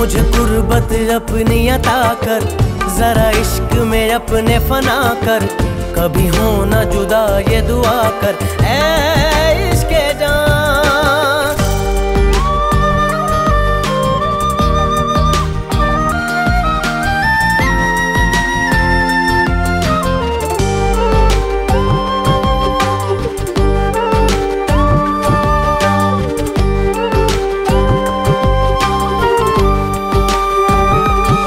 मुझे कुर्बत अपनी अता कर, जरा इश्क में अपने फना कर, कभी हो ना जुदा ये दुआ कर। ऐ इश्क़ जान